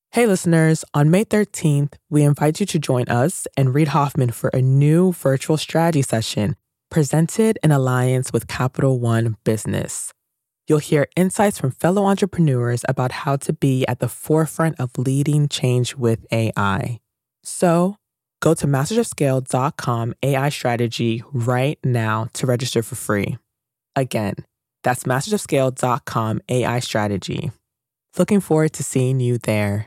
Hey listeners, on May 13th, we invite you to join us and Reid Hoffman for a new virtual strategy session presented in alliance with Capital One Business. You'll hear insights from fellow entrepreneurs about how to be at the forefront of leading change with AI. So, go to mastersofscale.com AI strategy right now to register for free. Again, that's mastersofscale.com AI strategy. Looking forward to seeing you there.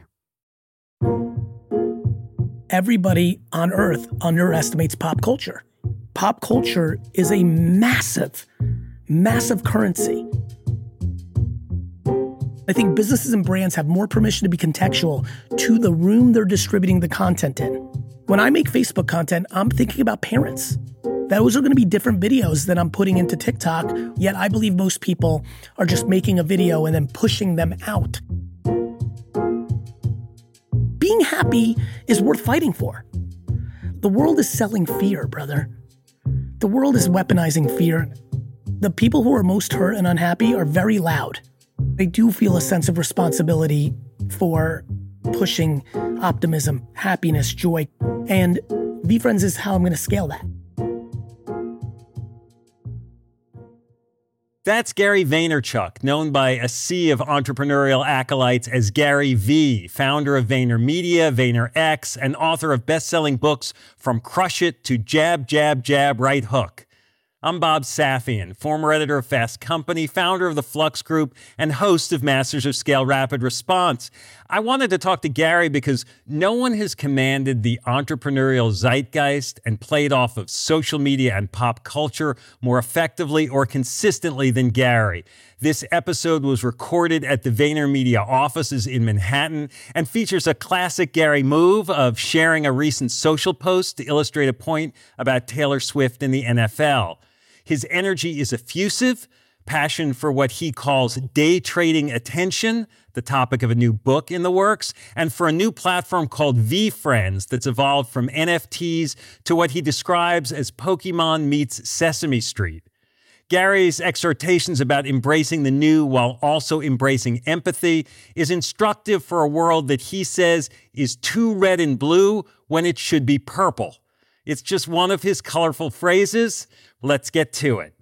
Everybody on Earth underestimates pop culture. Pop culture is a massive, massive currency. I think businesses and brands have more permission to be contextual to the room they're distributing the content in. When I make Facebook content, I'm thinking about parents. Those are going to be different videos that I'm putting into TikTok, yet I believe most people are just making a video and then pushing them out. Being happy is worth fighting for. The world is selling fear, brother. The world is weaponizing fear. The people who are most hurt and unhappy are very loud. I do feel a sense of responsibility for pushing optimism, happiness, joy, and VeeFriends is how I'm going to scale that. That's Gary Vaynerchuk, known by a sea of entrepreneurial acolytes as Gary V, founder of VaynerMedia, VaynerX, and author of best-selling books from Crush It to Jab, Jab, Jab, Right Hook. I'm Bob Safian, former editor of Fast Company, founder of the Flux Group, and host of Masters of Scale Rapid Response. I wanted to talk to Gary because no one has commanded the entrepreneurial zeitgeist and played off of social media and pop culture more effectively or consistently than Gary. This episode was recorded at the VaynerMedia offices in Manhattan and features a classic Gary move of sharing a recent social post to illustrate a point about Taylor Swift and the NFL. His energy is effusive, passion for what he calls day trading attention, the topic of a new book in the works, and for a new platform called VeeFriends that's evolved from NFTs to what he describes as Pokemon meets Sesame Street. Gary's exhortations about embracing the new while also embracing empathy is instructive for a world that he says is too red and blue when it should be purple. It's just one of his colorful phrases. Let's get to it.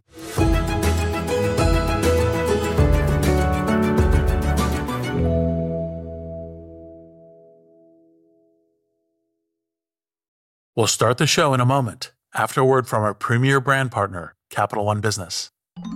We'll start the show in a moment after a word from our premier brand partner, Capital One Business.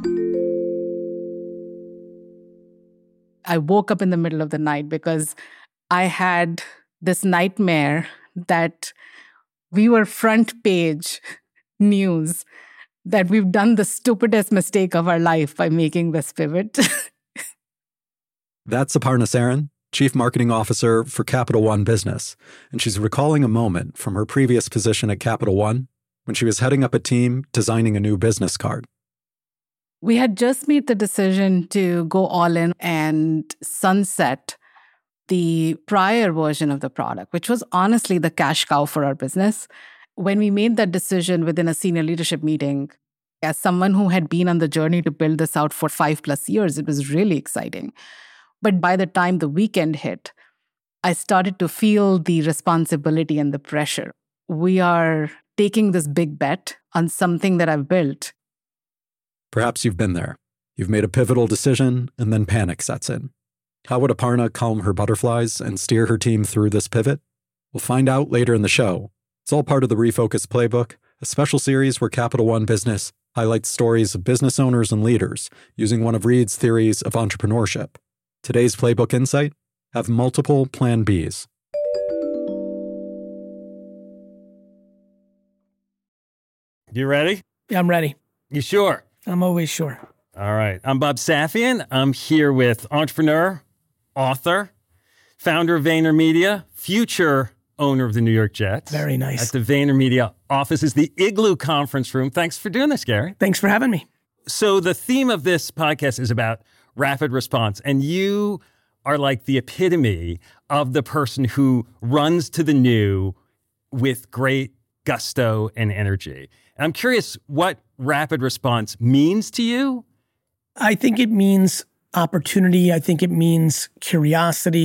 I woke up in the middle of the night because I had this nightmare that we were front page news, that we've done the stupidest mistake of our life by making this pivot. That's Aparna Saran, Chief Marketing Officer for Capital One Business, and she's recalling a moment from her previous position at Capital One when she was heading up a team designing a new business card. We had just made the decision to go all in and sunset the prior version of the product, which was honestly the cash cow for our business. When we made that decision within a senior leadership meeting, as someone who had been on the journey to build this out for 5+ years, it was really exciting. But by the time the weekend hit, I started to feel the responsibility and the pressure. We are taking this big bet on something that I've built. Perhaps you've been there. You've made a pivotal decision, and then panic sets in. How would Aparna calm her butterflies and steer her team through this pivot? We'll find out later in the show. It's all part of the Refocus Playbook, a special series where Capital One Business highlights stories of business owners and leaders using one of Reid's theories of entrepreneurship. Today's Playbook Insight: have multiple Plan Bs. You ready? Yeah, I'm ready. You sure? I'm always sure. All right. I'm Bob Safian. I'm here with entrepreneur, author, founder of VaynerMedia, future owner of the New York Jets. Very nice. At the VaynerMedia office is the Igloo Conference Room. Thanks for doing this, Gary. Thanks for having me. So the theme of this podcast is about rapid response, and you are like the epitome of the person who runs to the new with great gusto and energy. And I'm curious what rapid response means to you. I think it means opportunity. I think it means curiosity.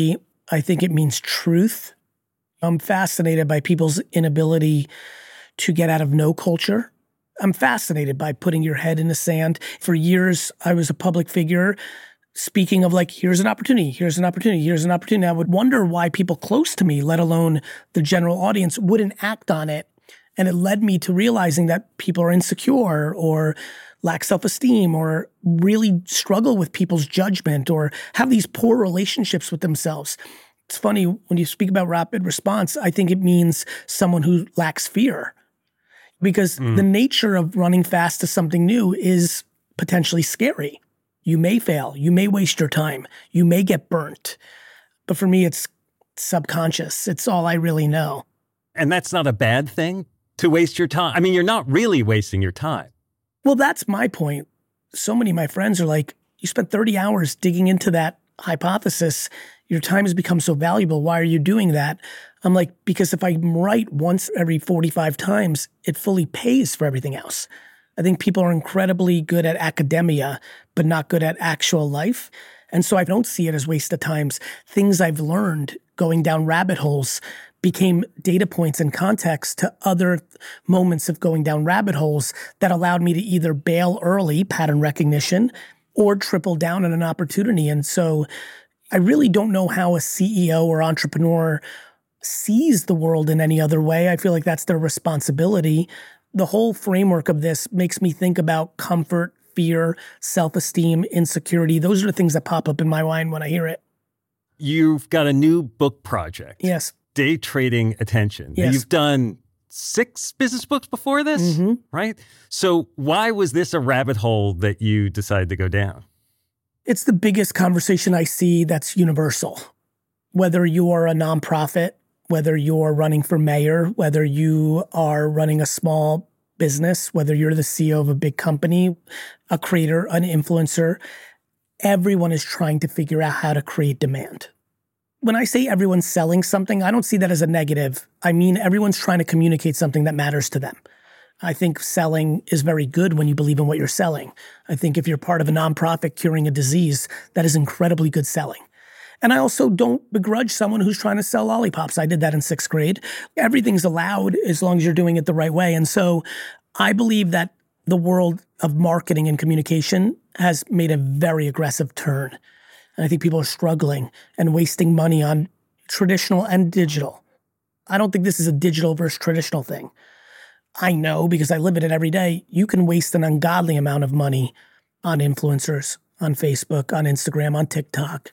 I think it means truth. I'm fascinated by people's inability to get out of no culture. I'm fascinated by putting your head in the sand. For years, I was a public figure speaking of like, here's an opportunity, here's an opportunity, here's an opportunity. I would wonder why people close to me, let alone the general audience, wouldn't act on it. And it led me to realizing that people are insecure or lack self-esteem or really struggle with people's judgment or have these poor relationships with themselves. It's funny, when you speak about rapid response, I think it means someone who lacks fear. Because the nature of running fast to something new is potentially scary. You may fail. You may waste your time. You may get burnt. But for me, it's subconscious. It's all I really know. And that's not a bad thing, to waste your time. I mean, you're not really wasting your time. Well, that's my point. So many of my friends are like, you spent 30 hours digging into that hypothesis. Your time has become so valuable. Why are you doing that? I'm like, because if I'm right once every 45 times, it fully pays for everything else. I think people are incredibly good at academia, but not good at actual life. And so I don't see it as waste of times. Things I've learned going down rabbit holes became data points and context to other moments of going down rabbit holes that allowed me to either bail early, pattern recognition, or triple down on an opportunity. And so I really don't know how a CEO or entrepreneur sees the world in any other way. I feel like that's their responsibility. The whole framework of this makes me think about comfort, fear, self-esteem, insecurity. Those are the things that pop up in my mind when I hear it. You've got a new book project. Yes. Day Trading Attention. Yes. You've done 6 business books before this, right? So why was this a rabbit hole that you decided to go down? It's the biggest conversation I see that's universal. Whether you are a nonprofit, whether you're running for mayor, whether you are running a small business, whether you're the CEO of a big company, a creator, an influencer, everyone is trying to figure out how to create demand. When I say everyone's selling something, I don't see that as a negative. I mean, everyone's trying to communicate something that matters to them. I think selling is very good when you believe in what you're selling. I think if you're part of a nonprofit curing a disease, that is incredibly good selling. And I also don't begrudge someone who's trying to sell lollipops. I did that in 6th grade. Everything's allowed as long as you're doing it the right way. And so I believe that the world of marketing and communication has made a very aggressive turn. And I think people are struggling and wasting money on traditional and digital. I don't think this is a digital versus traditional thing. I know, because I live in it every day, you can waste an ungodly amount of money on influencers, on Facebook, on Instagram, on TikTok,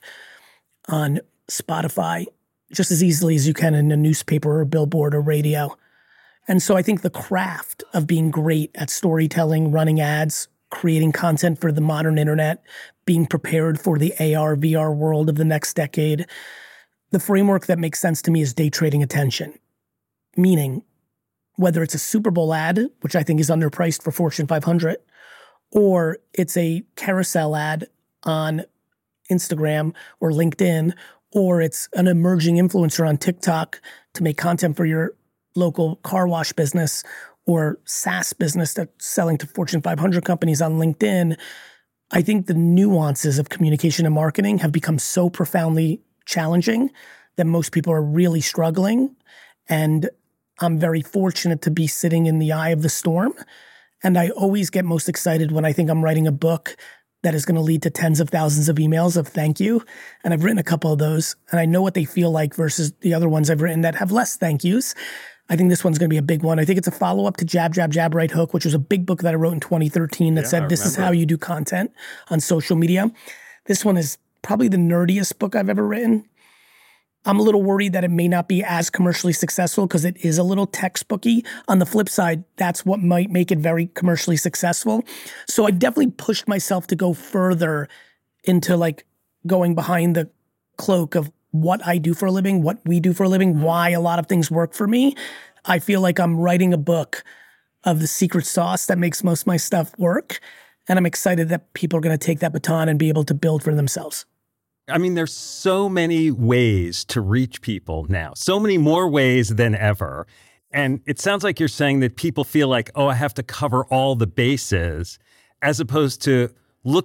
on Spotify, just as easily as you can in a newspaper or billboard or radio. And so I think the craft of being great at storytelling, running ads, creating content for the modern internet, being prepared for the AR, VR world of the next decade, the framework that makes sense to me is day trading attention. Meaning, whether it's a Super Bowl ad, which I think is underpriced for Fortune 500, or it's a carousel ad on Instagram or LinkedIn, or it's an emerging influencer on TikTok to make content for your local car wash business or SaaS business that's selling to Fortune 500 companies on LinkedIn, I think the nuances of communication and marketing have become so profoundly challenging that most people are really struggling. And I'm very fortunate to be sitting in the eye of the storm. And I always get most excited when I think I'm writing a book that is going to lead to tens of thousands of emails of thank you. And I've written a couple of those, and I know what they feel like versus the other ones I've written that have less thank yous. I think this one's going to be a big one. I think it's a follow-up to Jab, Jab, Jab, Right Hook, which was a big book that I wrote in 2013 that said, this is how you do content on social media. This one is probably the nerdiest book I've ever written. I'm a little worried that it may not be as commercially successful because it is a little textbooky. On the flip side, that's what might make it very commercially successful. So I definitely pushed myself to go further into like going behind the cloak of what I do for a living, what we do for a living, why a lot of things work for me. I feel like I'm writing a book of the secret sauce that makes most of my stuff work. And I'm excited that people are going to take that baton and be able to build for themselves. I mean, there's so many ways to reach people now, so many more ways than ever. And it sounds like you're saying that people feel like, oh, I have to cover all the bases, as opposed to looking at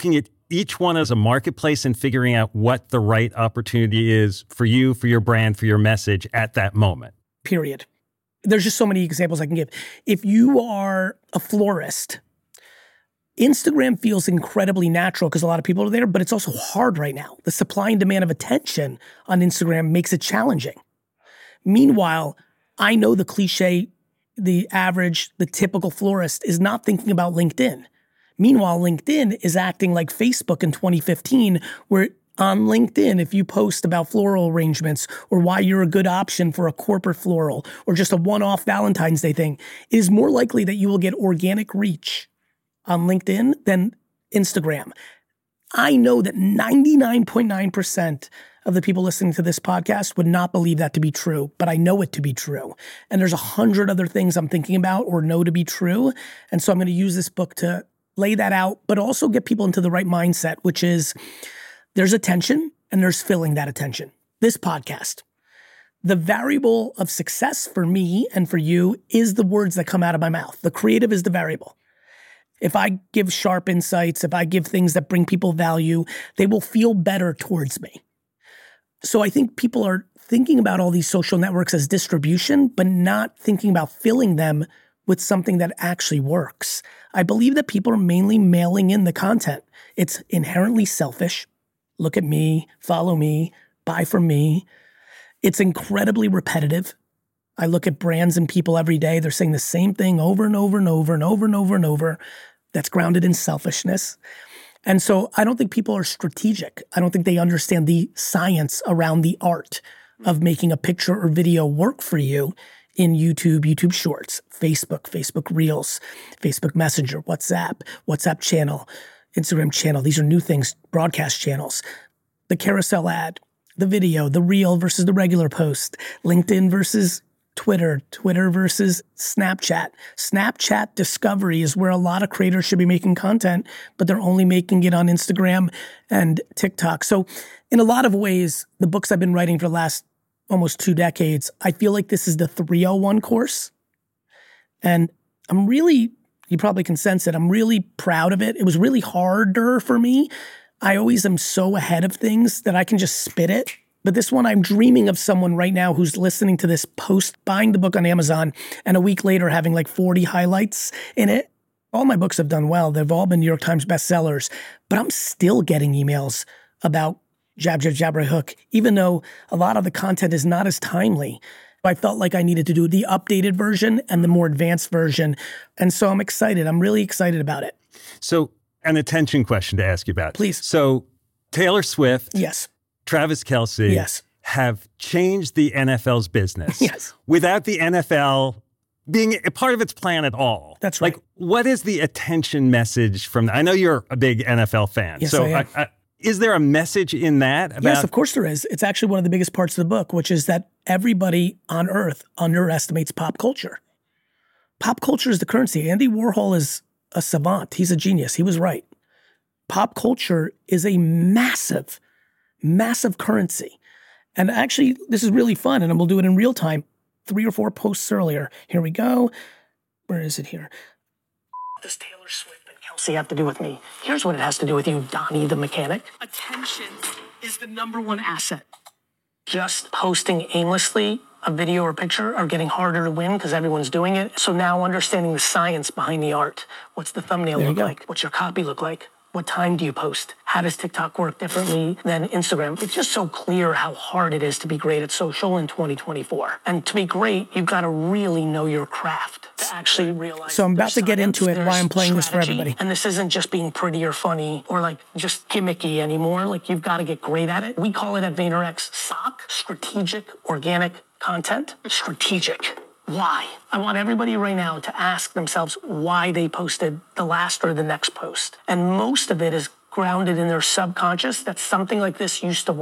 each one is a marketplace and figuring out what the right opportunity is for you, for your brand, for your message at that moment. Period. There's just so many examples I can give. If you are a florist, Instagram feels incredibly natural because a lot of people are there, but it's also hard right now. The supply and demand of attention on Instagram makes it challenging. Meanwhile, I know the cliche, the average, the typical florist is not thinking about LinkedIn. Meanwhile, LinkedIn is acting like Facebook in 2015, where on LinkedIn, if you post about floral arrangements or why you're a good option for a corporate floral or just a one-off Valentine's Day thing, it is more likely that you will get organic reach on LinkedIn than Instagram. I know that 99.9% of the people listening to this podcast would not believe that to be true, but I know it to be true. And there's 100 other things I'm thinking about or know to be true. And so I'm going to use this book to lay that out, but also get people into the right mindset, which is there's attention and there's filling that attention. This podcast, the variable of success for me and for you is the words that come out of my mouth. The creative is the variable. If I give sharp insights, if I give things that bring people value, they will feel better towards me. So I think people are thinking about all these social networks as distribution, but not thinking about filling them with something that actually works. I believe that people are mainly mailing in the content. It's inherently selfish. Look at me, follow me, buy from me. It's incredibly repetitive. I look at brands and people every day. They're saying the same thing over and over and over and over and over and over. That's grounded in selfishness. And so I don't think people are strategic. I don't think they understand the science around the art of making a picture or video work for you in YouTube, YouTube Shorts, Facebook, Facebook Reels, Facebook Messenger, WhatsApp channel, Instagram channel. These are new things, broadcast channels, the carousel ad, the video, the reel versus the regular post, LinkedIn versus Twitter, Twitter versus Snapchat. Snapchat discovery is where a lot of creators should be making content, but they're only making it on Instagram and TikTok. So in a lot of ways, the books I've been writing for the last almost 2 decades, I feel like this is the 301 course. And I'm really, you probably can sense it, I'm really proud of it. It was really harder for me. I always am so ahead of things that I can just spit it. But this one, I'm dreaming of someone right now who's listening to this post, buying the book on Amazon, and a week later having like 40 highlights in it. All my books have done well. They've all been New York Times bestsellers. But I'm still getting emails about Jab, Jab, Jab, Right Hook, even though a lot of the content is not as timely. I felt like I needed to do the updated version and the more advanced version. And so I'm excited. I'm really excited about it. So an attention question to ask you about. Please. So Taylor Swift. Yes. Travis Kelce. Yes. Have changed the NFL's business. Yes. Without the NFL being a part of its plan at all. That's right. Like, what is the attention message from, I know you're a big NFL fan. Yes, so I am. Is there a message in that about? Yes, of course there is. It's actually one of the biggest parts of the book, which is that everybody on earth underestimates pop culture. Pop culture is the currency. Andy Warhol is a savant. He's a genius. He was right. Pop culture is a massive, massive currency. And actually, this is really fun, and we'll do it in real time. 3 or 4 posts earlier. Here we go. Where is it here? Does Taylor Swift and Kelce have to do with me? Here's what it has to do with you, Donnie the mechanic. Attention is the #1 asset. Just posting aimlessly a video or picture are getting harder to win because everyone's doing it. So now understanding the science behind the art. What's the thumbnail look like? What's your copy look like? What time do you post? How does TikTok work differently than Instagram? It's just so clear how hard it is to be great at social in 2024. And to be great, you've got to really know your craft to actually realize. So I'm about to get into it, why I'm playing this for everybody. And this isn't just being pretty or funny or like just gimmicky anymore. Like you've got to get great at it. We call it at VaynerX SOC, strategic organic content. Strategic. Why? I want everybody right now to ask themselves why they posted the last or the next post. And most of it is grounded in their subconscious that something like this used to work.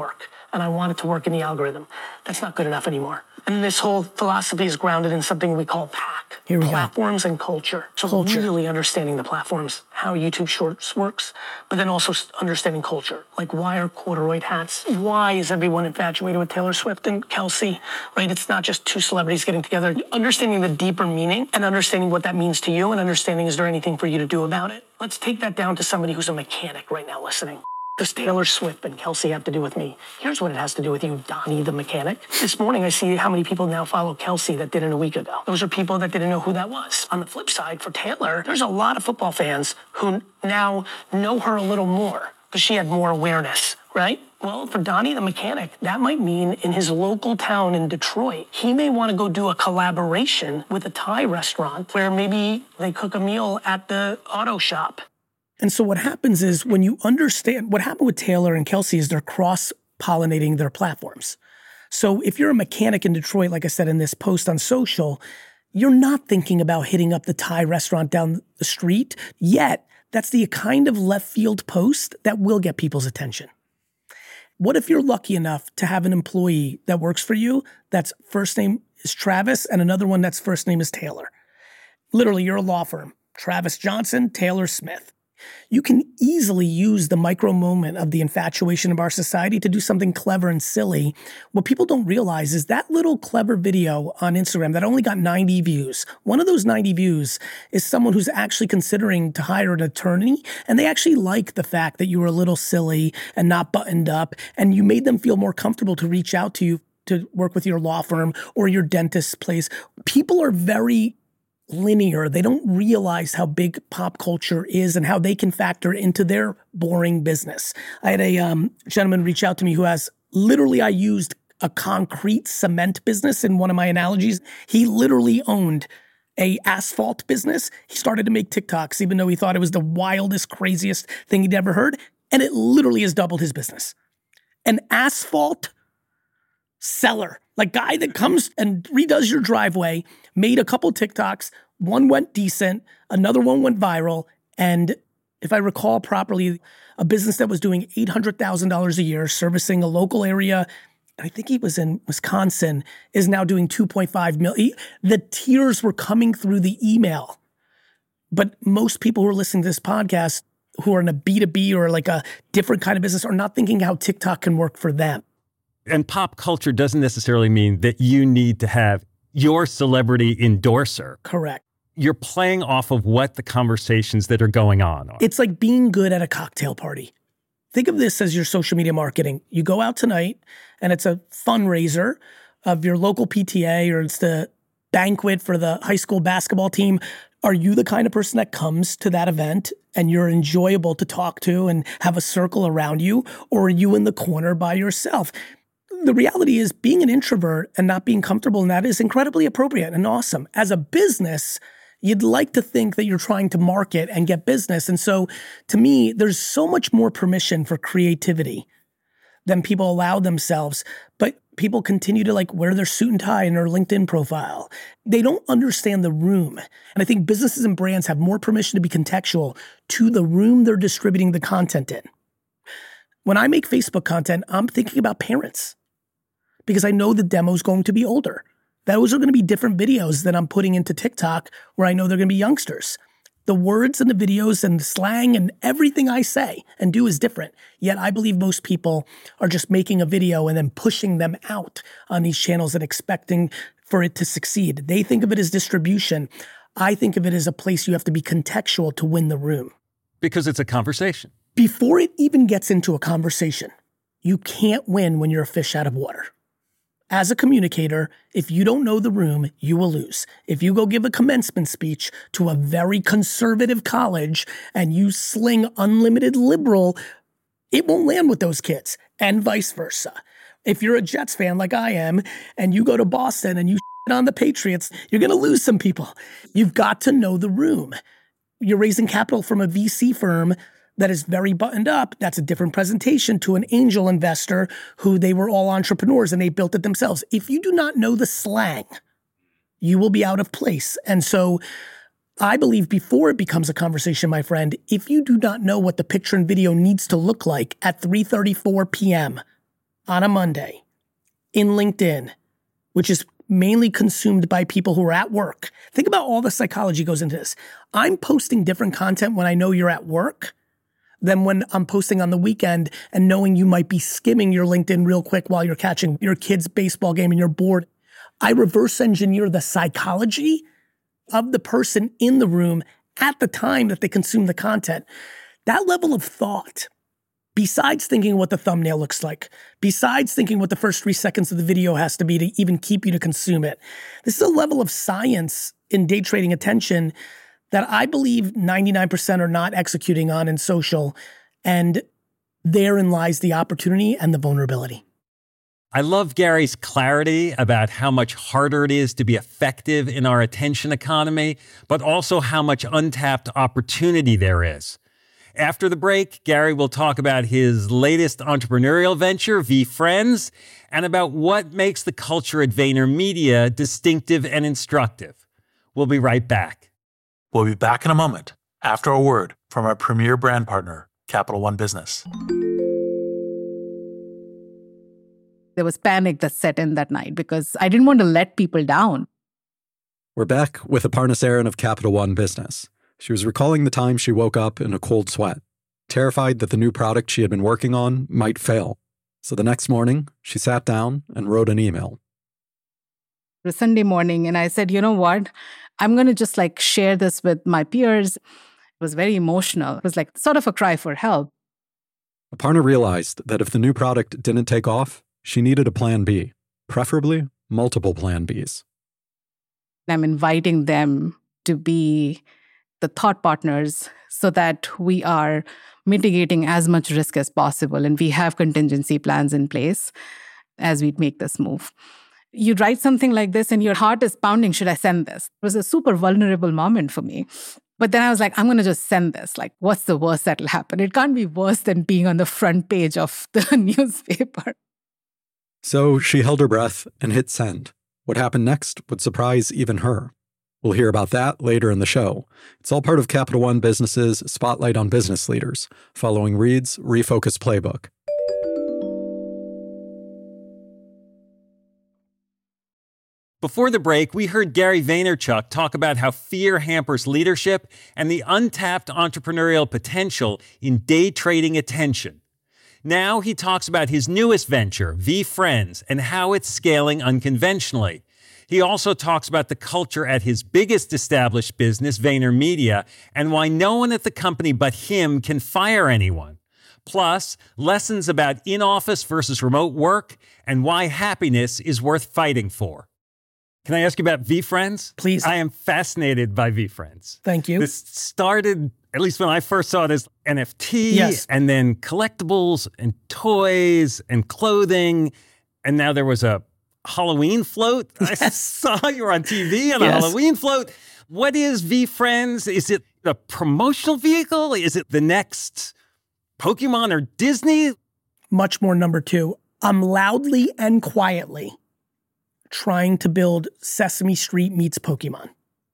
and I want it to work in the algorithm. That's not good enough anymore. And this whole philosophy is grounded in something we call PAC. Here we go. Platforms and culture. So really understanding the platforms, how YouTube Shorts works, but then also understanding culture. Like, why are corduroy hats? Why is everyone infatuated with Taylor Swift and Kelsey, right? It's not just two celebrities getting together. Understanding the deeper meaning and understanding what that means to you and understanding, is there anything for you to do about it? Let's take that down to somebody who's a mechanic right now listening. Does Taylor Swift and Kelsey have to do with me? Here's what it has to do with you, Donnie the mechanic. This morning, I see how many people now follow Kelsey that didn't a week ago. Those are people that didn't know who that was. On the flip side, for Taylor, there's a lot of football fans who now know her a little more because she had more awareness, right? Well, for Donnie the mechanic, that might mean in his local town in Detroit, he may want to go do a collaboration with a Thai restaurant where maybe they cook a meal at the auto shop. And so what happens is, when you understand what happened with Taylor and Kelsey, is they're cross-pollinating their platforms. So if you're a mechanic in Detroit, like I said in this post on social, you're not thinking about hitting up the Thai restaurant down the street, yet that's the kind of left field post that will get people's attention. What if you're lucky enough to have an employee that works for you that's first name is Travis and another one that's first name is Taylor? Literally, you're a law firm. Travis Johnson, Taylor Smith. You can easily use the micro moment of the infatuation of our society to do something clever and silly. What people don't realize is that little clever video on Instagram that only got 90 views. One of those 90 views is someone who's actually considering to hire an attorney, and they actually like the fact that you were a little silly and not buttoned up, and you made them feel more comfortable to reach out to you to work with your law firm or your dentist's place. People are very linear. They don't realize how big pop culture is and how they can factor into their boring business. I had a gentleman reach out to me who has literally, I used a concrete cement business in one of my analogies. He literally owned a asphalt business. He started to make TikToks, even though he thought it was the wildest, craziest thing he'd ever heard. And it literally has doubled his business. An asphalt seller, like guy that comes and redoes your driveway, made a couple TikToks. One went decent, another one went viral. And if I recall properly, a business that was doing $800,000 a year, servicing a local area, I think he was in Wisconsin, is now doing $2.5 million. The tears were coming through the email. But most people who are listening to this podcast who are in a B2B or like a different kind of business are not thinking how TikTok can work for them. And pop culture doesn't necessarily mean that you need to have your celebrity endorser. Correct. You're playing off of what the conversations that are going on are. It's like being good at a cocktail party. Think of this as your social media marketing. You go out tonight and it's a fundraiser of your local PTA, or it's the banquet for the high school basketball team. Are you the kind of person that comes to that event and you're enjoyable to talk to and have a circle around you? Or are you in the corner by yourself? The reality is, being an introvert and not being comfortable in that is incredibly appropriate and awesome. As a business, you'd like to think that you're trying to market and get business. And so to me, there's so much more permission for creativity than people allow themselves. But people continue to like wear their suit and tie in their LinkedIn profile. They don't understand the room. And I think businesses and brands have more permission to be contextual to the room they're distributing the content in. When I make Facebook content, I'm thinking about parents, because I know the demo is going to be older. Those are going to be different videos that I'm putting into TikTok where I know they're going to be youngsters. The words and the videos and the slang and everything I say and do is different. Yet I believe most people are just making a video and then pushing them out on these channels and expecting for it to succeed. They think of it as distribution. I think of it as a place you have to be contextual to win the room. Because it's a conversation. Before it even gets into a conversation, you can't win when you're a fish out of water. As a communicator, if you don't know the room, you will lose. If you go give a commencement speech to a very conservative college and you sling unlimited liberal, it won't land with those kids, and vice versa. If you're a Jets fan like I am, and you go to Boston and you shit on the Patriots, you're going to lose some people. You've got to know the room. You're raising capital from a VC firm that is very buttoned up. That's a different presentation to an angel investor who they were all entrepreneurs and they built it themselves. If you do not know the slang, you will be out of place. And so I believe before it becomes a conversation, my friend, if you do not know what the picture and video needs to look like at 3:34 p.m. on a Monday in LinkedIn, which is mainly consumed by people who are at work. Think about all the psychology goes into this. I'm posting different content when I know you're at work than when I'm posting on the weekend and knowing you might be skimming your LinkedIn real quick while you're catching your kid's baseball game and you're bored. I reverse engineer the psychology of the person in the room at the time that they consume the content. That level of thought, besides thinking what the thumbnail looks like, besides thinking what the first 3 seconds of the video has to be to even keep you to consume it, this is a level of science in day trading attention that I believe 99% are not executing on in social, and therein lies the opportunity and the vulnerability. I love Gary's clarity about how much harder it is to be effective in our attention economy, but also how much untapped opportunity there is. After the break, Gary will talk about his latest entrepreneurial venture, VeeFriends, and about what makes the culture at VaynerMedia distinctive and instructive. We'll be right back. We'll be back in a moment after a word from our premier brand partner, Capital One Business. There was panic that set in that night because I didn't want to let people down. We're back with Aparna Saran of Capital One Business. She was recalling the time she woke up in a cold sweat, terrified that the new product she had been working on might fail. So the next morning, she sat down and wrote an email. It was Sunday morning, and I said, you know what? I'm going to just share this with my peers. It was very emotional. It was sort of a cry for help. Aparna realized that if the new product didn't take off, she needed a plan B, preferably multiple plan Bs. I'm inviting them to be the thought partners so that we are mitigating as much risk as possible and we have contingency plans in place as we make this move. You write something like this and your heart is pounding, should I send this? It was a super vulnerable moment for me. But then I was I'm going to just send this. What's the worst that'll happen? It can't be worse than being on the front page of the newspaper. So she held her breath and hit send. What happened next would surprise even her. We'll hear about that later in the show. It's all part of Capital One Business's Spotlight on Business Leaders, following Reed's Refocus Playbook. Before the break, we heard Gary Vaynerchuk talk about how fear hampers leadership and the untapped entrepreneurial potential in day trading attention. Now he talks about his newest venture, VeeFriends, and how it's scaling unconventionally. He also talks about the culture at his biggest established business, VaynerMedia, and why no one at the company but him can fire anyone. Plus, lessons about in-office versus remote work and why happiness is worth fighting for. Can I ask you about VeeFriends? Please. I am fascinated by VeeFriends. Thank you. This started, at least when I first saw it, as NFT, yes, and then collectibles and toys and clothing, and now there was a Halloween float. Yes. I saw you were on TV on a Halloween float. What is VeeFriends? Is it a promotional vehicle? Is it the next Pokemon or Disney? Much more number two. I'm loudly and quietly trying to build Sesame Street meets Pokemon.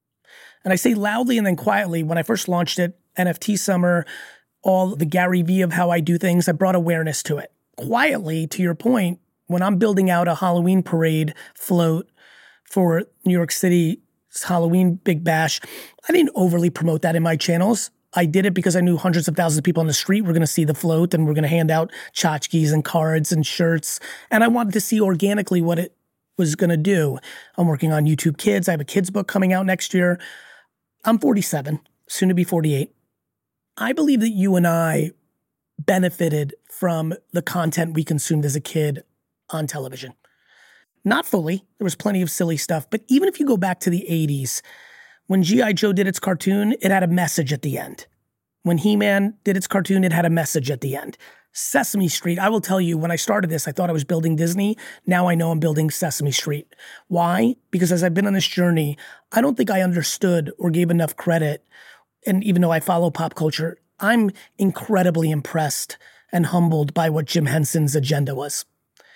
And I say loudly and then quietly. When I first launched it, NFT Summer, all the Gary Vee of how I do things, I brought awareness to it. Quietly, to your point, when I'm building out a Halloween parade float for New York City's Halloween Big Bash, I didn't overly promote that in my channels. I did it because I knew hundreds of thousands of people on the street were going to see the float and we're going to hand out tchotchkes and cards and shirts. And I wanted to see organically what it was going to do. I'm working on YouTube Kids. I have a kids book coming out next year. I'm 47, soon to be 48. I believe that you and I benefited from the content we consumed as a kid on television. Not fully. There was plenty of silly stuff. But even if you go back to the 80s, when G.I. Joe did its cartoon, it had a message at the end. When He-Man did its cartoon, it had a message at the end. Sesame Street, I will tell you, when I started this, I thought I was building Disney. Now I know I'm building Sesame Street. Why? Because as I've been on this journey, I don't think I understood or gave enough credit. And even though I follow pop culture, I'm incredibly impressed and humbled by what Jim Henson's agenda was.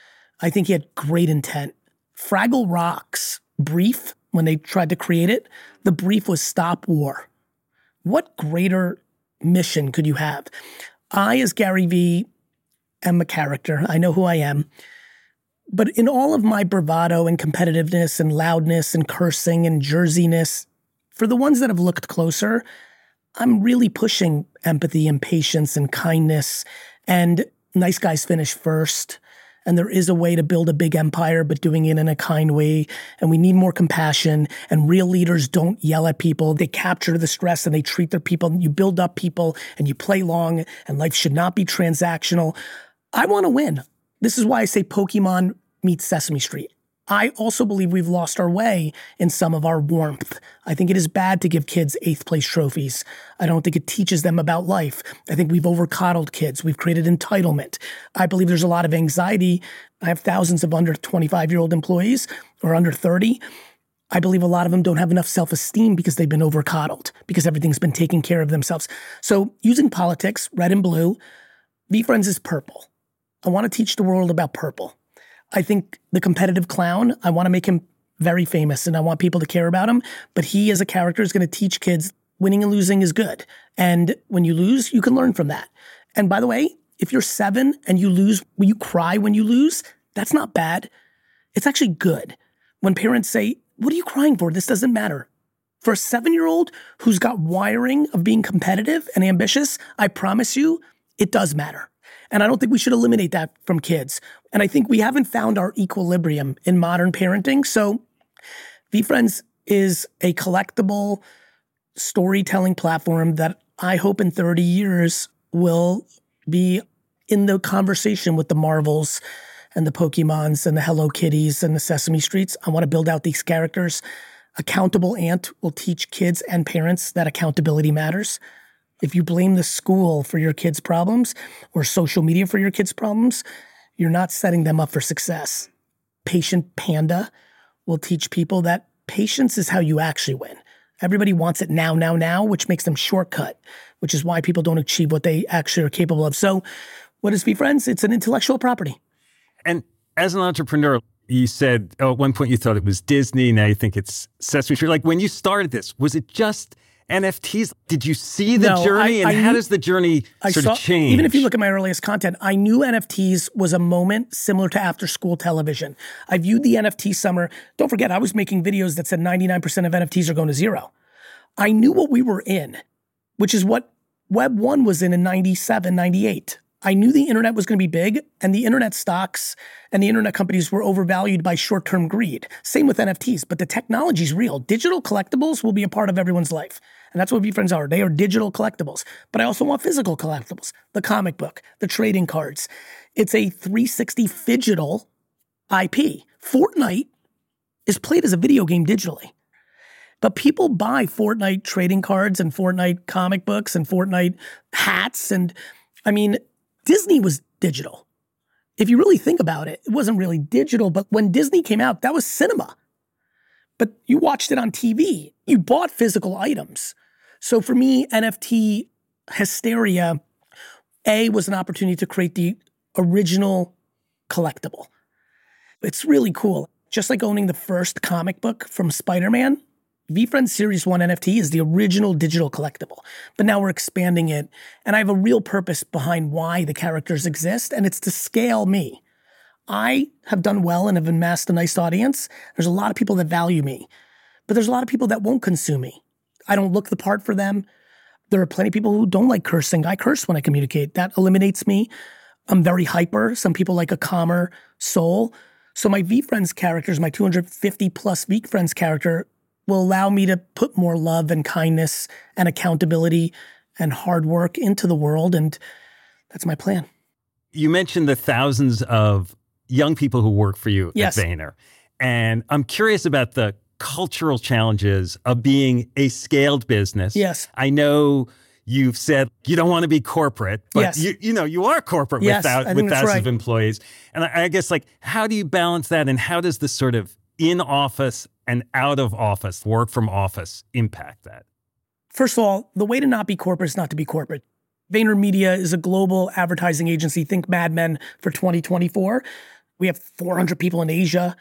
I think he had great intent. Fraggle Rock's brief, when they tried to create it, the brief was stop war. What greater mission could you have? I, as Gary Vee, am a character. I know who I am. But in all of my bravado and competitiveness and loudness and cursing and jerseyness, for the ones that have looked closer, I'm really pushing empathy and patience and kindness, and nice guys finish first. And there is a way to build a big empire, but doing it in a kind way. And we need more compassion. And real leaders don't yell at people. They capture the stress and they treat their people. You build up people and you play long, and life should not be transactional. I want to win. This is why I say Pokemon meets Sesame Street. I also believe we've lost our way in some of our warmth. I think it is bad to give kids 8th place trophies. I don't think it teaches them about life. I think we've overcoddled kids. We've created entitlement. I believe there's a lot of anxiety. I have thousands of under 25-year-old employees or under 30. I believe a lot of them don't have enough self-esteem because they've been overcoddled, because everything's been taken care of themselves. So using politics, red and blue, VeeFriends is purple. I want to teach the world about purple. I think the competitive clown, I want to make him very famous and I want people to care about him. But he as a character is going to teach kids winning and losing is good. And when you lose, you can learn from that. And by the way, if you're 7 and you lose, will you cry when you lose? That's not bad. It's actually good. When parents say, what are you crying for? This doesn't matter. For a 7-year-old who's got wiring of being competitive and ambitious, I promise you, it does matter. And I don't think we should eliminate that from kids. And I think we haven't found our equilibrium in modern parenting. So VeeFriends is a collectible storytelling platform that I hope in 30 years will be in the conversation with the Marvels and the Pokemons and the Hello Kitties and the Sesame Streets. I want to build out these characters. Accountable Ant will teach kids and parents that accountability matters. If you blame the school for your kids' problems or social media for your kids' problems, you're not setting them up for success. Patient Panda will teach people that patience is how you actually win. Everybody wants it now, which makes them shortcut, which is why people don't achieve what they actually are capable of. So what is VeeFriends? It's an intellectual property. And as an entrepreneur, you said, at one point you thought it was Disney. Now you think it's Sesame Street. Like when you started this, was it just NFTs? Did you see the journey? How does the journey sort of change? Even if you look at my earliest content, I knew NFTs was a moment similar to after school television. I viewed the NFT summer. Don't forget, I was making videos that said 99% of NFTs are going to zero. I knew what we were in, which is what Web 1 was in 97, 98. I knew the internet was going to be big, and the internet stocks and the internet companies were overvalued by short-term greed. Same with NFTs, but the technology's real. Digital collectibles will be a part of everyone's life. And that's what VeeFriends are. They are digital collectibles. But I also want physical collectibles, the comic book, the trading cards. It's a 360 phygital IP. Fortnite is played as a video game digitally. But people buy Fortnite trading cards and Fortnite comic books and Fortnite hats. And I mean, Disney was digital. If you really think about it, it wasn't really digital. But when Disney came out, that was cinema. But you watched it on TV. You bought physical items. So for me, NFT hysteria, was an opportunity to create the original collectible. It's really cool. Just like owning the first comic book from Spider-Man, VeeFriends Series 1 NFT is the original digital collectible. But now we're expanding it. And I have a real purpose behind why the characters exist, and it's to scale me. I have done well and have amassed a nice audience. There's a lot of people that value me, but there's a lot of people that won't consume me. I don't look the part for them. There are plenty of people who don't like cursing. I curse when I communicate. That eliminates me. I'm very hyper. Some people like a calmer soul. So my VeeFriends characters, my 250 plus VeeFriends character will allow me to put more love and kindness and accountability and hard work into the world. And that's my plan. You mentioned the thousands of young people who work for you Yes. at Vayner. And I'm curious about the cultural challenges of being a scaled business. Yes. I know you've said you don't want to be corporate, but Yes. you are corporate Yes, with I think that's thousands of right. employees. And I guess, like, how do you balance that? And how does this sort of in-office and out-of-office, work from office, impact that? First of all, the way to not be corporate is not to be corporate. VaynerMedia is a global advertising agency. Think Mad Men for 2024. We have 400 people in Asia,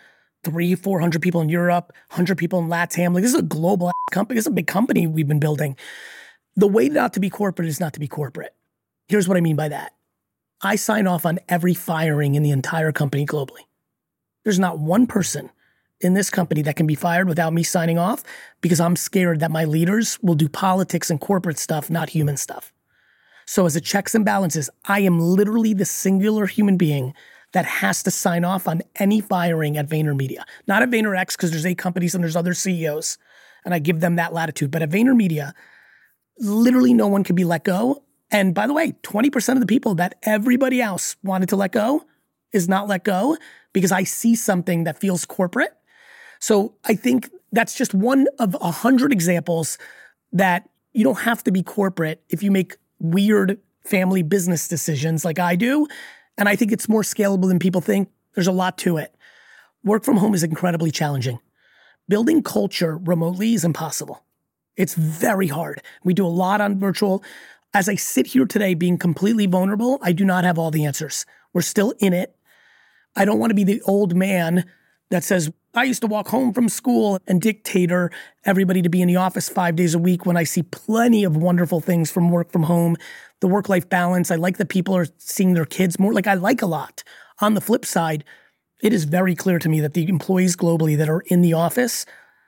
400 people in Europe, 100 people in LATAM. Like, this is a global company. This is a big company we've been building. The way not to be corporate is not to be corporate. Here's what I mean by that. I sign off on every firing in the entire company globally. There's not one person in this company that can be fired without me signing off because I'm scared that my leaders will do politics and corporate stuff, not human stuff. So as a checks and balances, I am literally the singular human being that has to sign off on any firing at VaynerMedia. Not at VaynerX, because there's 8 companies and there's other CEOs, and I give them that latitude. But at VaynerMedia, literally no one can be let go. And by the way, 20% of the people that everybody else wanted to let go is not let go because I see something that feels corporate. So I think that's just one of 100 examples that you don't have to be corporate if you make weird family business decisions like I do. And I think it's more scalable than people think. There's a lot to it. Work from home is incredibly challenging. Building culture remotely is impossible. It's very hard. We do a lot on virtual. As I sit here today being completely vulnerable, I do not have all the answers. We're still in it. I don't want to be the old man that says, I used to walk home from school and dictator everybody to be in the office 5 days a week when I see plenty of wonderful things from work from home. The work-life balance. I like that people are seeing their kids more. Like I like a lot. On the flip side, it is very clear to me that the employees globally that are in the office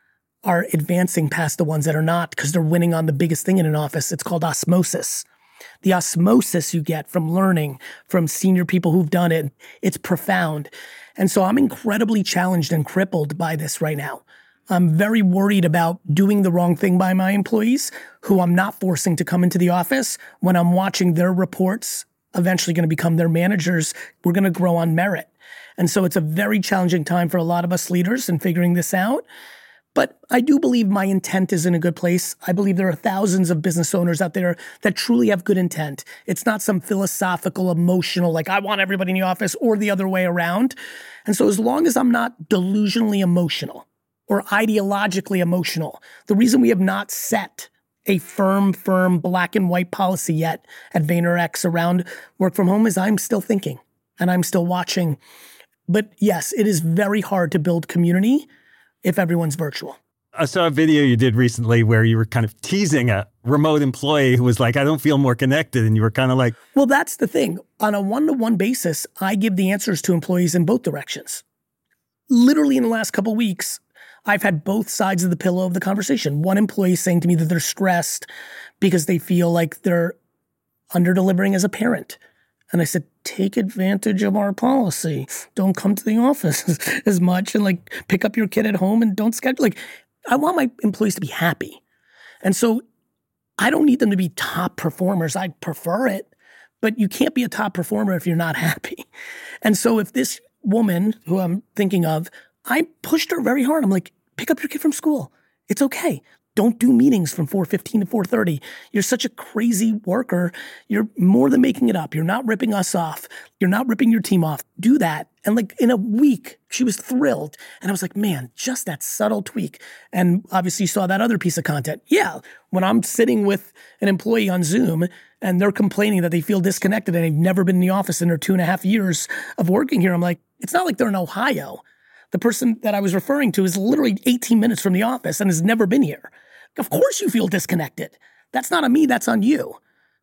are advancing past the ones that are not because they're winning on the biggest thing in an office. It's called osmosis. The osmosis you get from learning from senior people who've done it, it's profound. And so I'm incredibly challenged and crippled by this right now. I'm very worried about doing the wrong thing by my employees who I'm not forcing to come into the office when I'm watching their reports eventually going to become their managers. We're going to grow on merit. And so it's a very challenging time for a lot of us leaders in figuring this out. But I do believe my intent is in a good place. I believe there are thousands of business owners out there that truly have good intent. It's not some philosophical, emotional, like I want everybody in the office or the other way around. And so as long as I'm not delusionally emotional or ideologically emotional, the reason we have not set a firm black and white policy yet at VaynerX around work from home is I'm still thinking and I'm still watching. But yes, it is very hard to build community if everyone's virtual. I saw a video you did recently where you were kind of teasing a remote employee who was like, I don't feel more connected. And you were kind of like, well, that's the thing. On a one-to-one basis, I give the answers to employees in both directions. Literally in the last couple of weeks, I've had both sides of the pillow of the conversation. One employee saying to me that they're stressed because they feel like they're under-delivering as a parent. And I said, take advantage of our policy. Don't come to the office as much and like pick up your kid at home and don't schedule. Like, I want my employees to be happy. And so I don't need them to be top performers. I prefer it, but you can't be a top performer if you're not happy. And so if this woman who I'm thinking of, I pushed her very hard. I'm like, pick up your kid from school. It's okay. Don't do meetings from 4:15 to 4:30. You're such a crazy worker. You're more than making it up. You're not ripping us off. You're not ripping your team off. Do that. And like in a week, she was thrilled. And I was like, man, just that subtle tweak. And obviously you saw that other piece of content. Yeah, when I'm sitting with an employee on Zoom and they're complaining that they feel disconnected and they've never been in the office in their 2.5 years of working here, I'm like, it's not like they're in Ohio. The person that I was referring to is literally 18 minutes from the office and has never been here. Of course you feel disconnected. That's not on me, that's on you.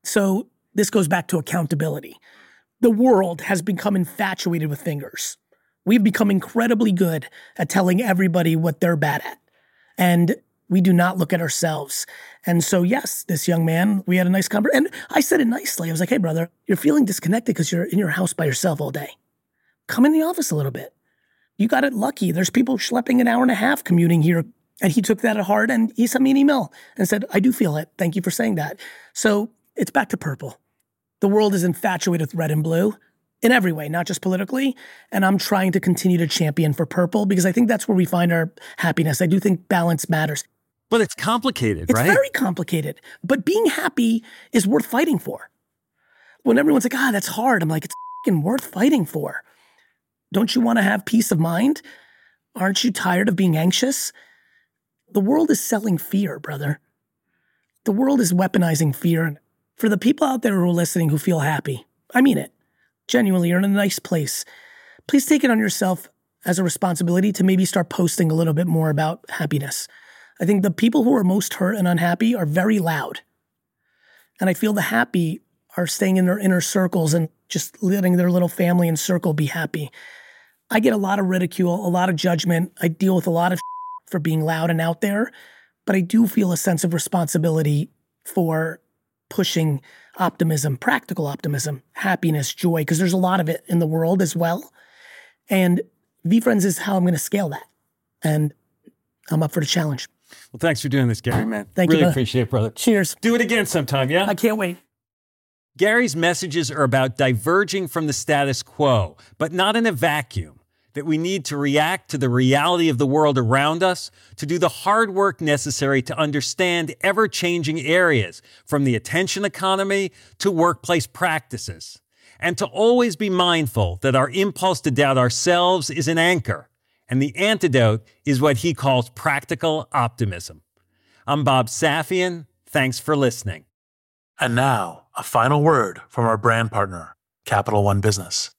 So this goes back to accountability. The world has become infatuated with fingers. We've become incredibly good at telling everybody what they're bad at. And we do not look at ourselves. And so yes, this young man, we had a nice conversation. And I said it nicely. I was like, hey brother, you're feeling disconnected because you're in your house by yourself all day. Come in the office a little bit. You got it lucky. There's people schlepping an hour and a half commuting here. And he took that at heart and he sent me an email and said, I do feel it. Thank you for saying that. So it's back to purple. The world is infatuated with red and blue in every way, not just politically. And I'm trying to continue to champion for purple because I think that's where we find our happiness. I do think balance matters. But it's complicated, right? It's very complicated. But being happy is worth fighting for. When everyone's like, that's hard. I'm like, it's fucking worth fighting for. Don't you want to have peace of mind? Aren't you tired of being anxious? The world is selling fear, brother. The world is weaponizing fear. For the people out there who are listening who feel happy, I mean it. Genuinely, you're in a nice place. Please take it on yourself as a responsibility to maybe start posting a little bit more about happiness. I think the people who are most hurt and unhappy are very loud. And I feel the happy are staying in their inner circles and just letting their little family and circle be happy. I get a lot of ridicule, a lot of judgment. I deal with a lot of for being loud and out there, but I do feel a sense of responsibility for pushing optimism, practical optimism, happiness, joy, because there's a lot of it in the world as well. And VeeFriends is how I'm going to scale that. And I'm up for the challenge. Well, thanks for doing this, Gary, man. Thank you, really brother. Appreciate it, brother. Cheers. Do it again sometime, yeah? I can't wait. Gary's messages are about diverging from the status quo, but not in a vacuum, that we need to react to the reality of the world around us, to do the hard work necessary to understand ever-changing areas, from the attention economy to workplace practices, and to always be mindful that our impulse to doubt ourselves is an anchor, and the antidote is what he calls practical optimism. I'm Bob Safian. Thanks for listening. And now, a final word from our brand partner, Capital One Business.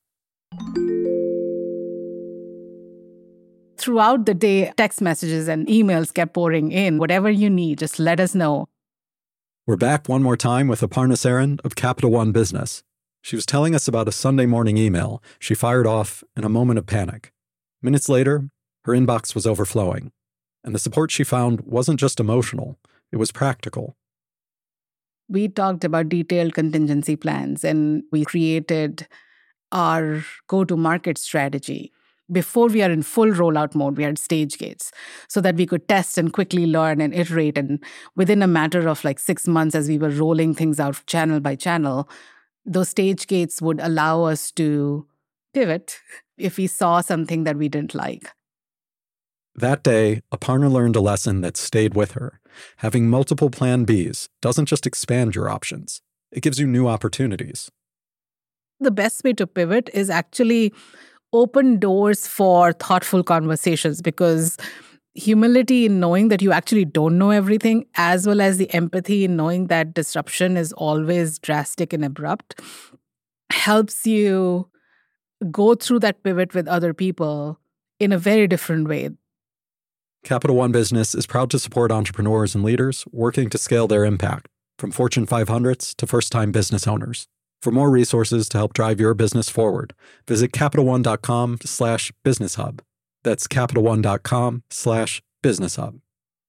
Throughout the day, text messages and emails kept pouring in. Whatever you need, just let us know. We're back one more time with Aparna Saran of Capital One Business. She was telling us about a Sunday morning email she fired off in a moment of panic. Minutes later, her inbox was overflowing, and the support she found wasn't just emotional, it was practical. We talked about detailed contingency plans, and we created our go-to-market strategy. Before we are in full rollout mode, we had stage gates so that we could test and quickly learn and iterate. And within a matter of 6 months, as we were rolling things out channel by channel, those stage gates would allow us to pivot if we saw something that we didn't like. That day, Aparna learned a lesson that stayed with her. Having multiple plan Bs doesn't just expand your options, it gives you new opportunities. The best way to pivot is actually open doors for thoughtful conversations, because humility in knowing that you actually don't know everything, as well as the empathy in knowing that disruption is always drastic and abrupt, helps you go through that pivot with other people in a very different way. Capital One Business is proud to support entrepreneurs and leaders working to scale their impact, from Fortune 500s to first-time business owners. For more resources to help drive your business forward, visit CapitalOne.com/BusinessHub. That's CapitalOne.com/BusinessHub.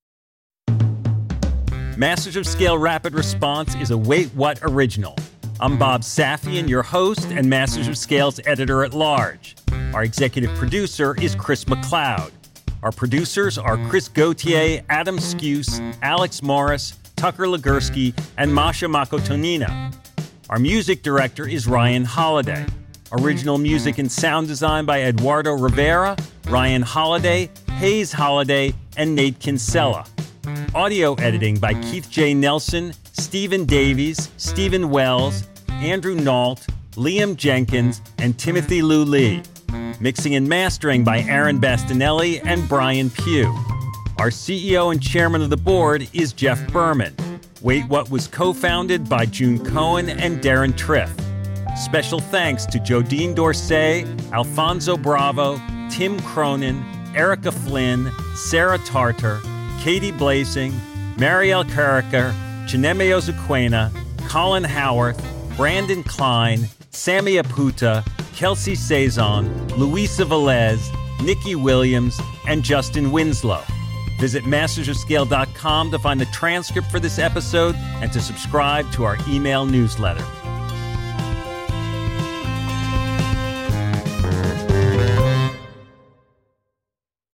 Masters of Scale Rapid Response is a Wait What original. I'm Bob Safian, your host and Masters of Scale's editor-at-large. Our executive producer is Chris McLeod. Our producers are Chris Gauthier, Adam Skuse, Alex Morris, Tucker Legursky, and Masha Makotonina. Our music director is Ryan Holiday. Original music and sound design by Eduardo Rivera, Ryan Holiday, Hayes Holiday, and Nate Kinsella. Audio editing by Keith J. Nelson, Stephen Davies, Stephen Wells, Andrew Nault, Liam Jenkins, and Timothy Lou Lee. Mixing and mastering by Aaron Bastinelli and Brian Pugh. Our CEO and chairman of the board is Jeff Berman. Wait What was co-founded by June Cohen and Darren Triff. Special thanks to Jodine Dorsey, Alfonso Bravo, Tim Cronin, Erica Flynn, Sarah Tartar, Katie Blasing, Marielle Carricker, Chineme Ozuquena, Colin Howarth, Brandon Klein, Sammy Aputa, Kelsey Saison, Luisa Velez, Nikki Williams, and Justin Winslow. Visit mastersofscale.com to find the transcript for this episode and to subscribe to our email newsletter.